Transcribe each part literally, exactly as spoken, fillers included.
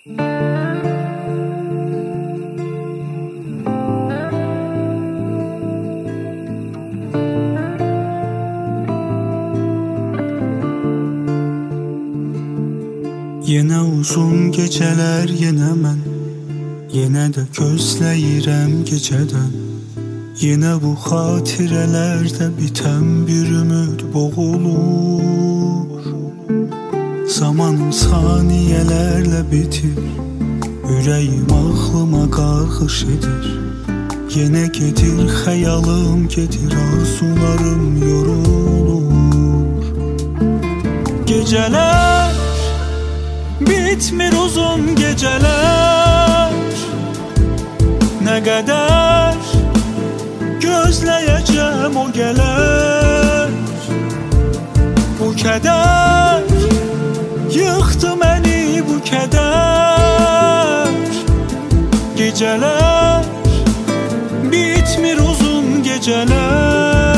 Yenə uzun gecələr, yenə mən, yenə də gözləyirəm gecədən. Yenə bu xatirələrdə bitən bir ümid boğulur. Zamanım saniyələrlə bitir, ürəyim ağlıma qarğış edir. Yenə gedir xəyalım, gedir arzularım yorulur. Gecələr bitmir, uzun gecələr. Nə qədər gözləyəcəm o gələr. Bu kədər yıxdı məni, bu kədər. Gecələr bitmir, uzun gecələr.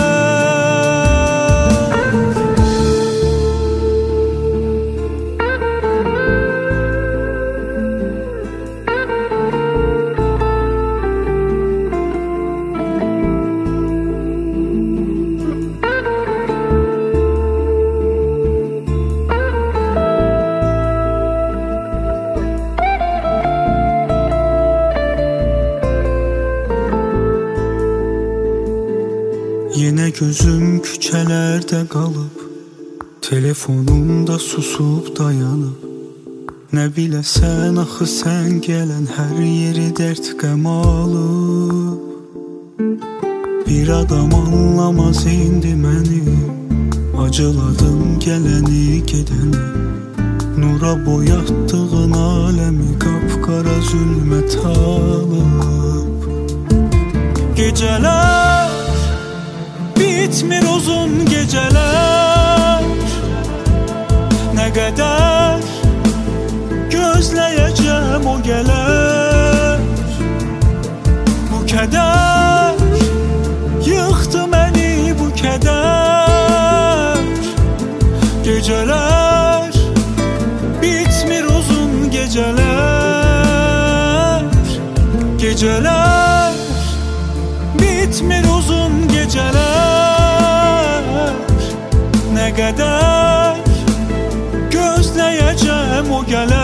Yenə gözüm küçələrdə qalıb, telefonumda susub dayanıb. Nə biləsən axı sən gələn hər yeri dərd qəm alıb. Bir adam anlamaz indi məni, acıladım gələni gedəni. Nura boyatdığın aləmi qapqara zülmət alıb. Gecələr bitmir, uzun gecələr. Nə qədər gözləyəcəm o gələr. Bu kədər yıxdı məni, bu kədər. Gecələr bitmir, uzun gecələr. Gecələr bitmir, uzun gecələr. Nə qədər gözləyəcəm o gələr.